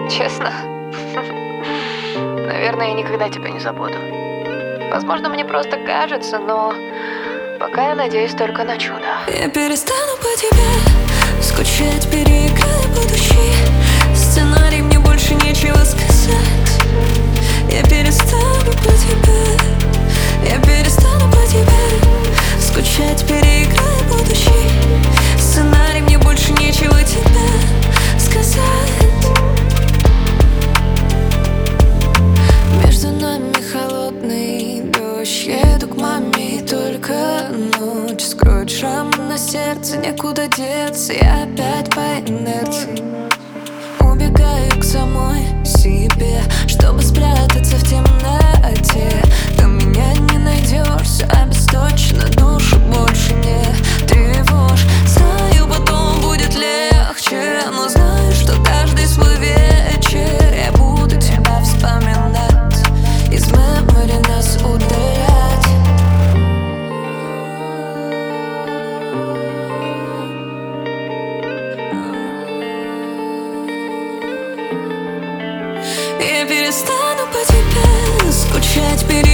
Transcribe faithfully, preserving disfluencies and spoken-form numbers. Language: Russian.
Честно? Наверное, я никогда тебя не забуду. Возможно, мне просто кажется, но пока я надеюсь только на чудо. Я перестану по тебе скучать, переиграю будущий сценарий, мне больше нечего сказать. Я перестану по тебе, я перестану по тебе скучать, переиграю будущий сценарий, мне больше нечего тебе сказать. Между нами холодный дождь, еду к маме, и только ночь скроет шрам на сердце, некуда деться, я опять по инерции убегаю к самой себе, чтобы спрятаться в темноте. Там меня не найдешь, все обесточено, душу больше не тревожь. Знаю, потом будет легче, но знаю, что каждый свой вечер я буду тебя вспоминать, из мемори нас удалять. Я перестану по тебе скучать, перейду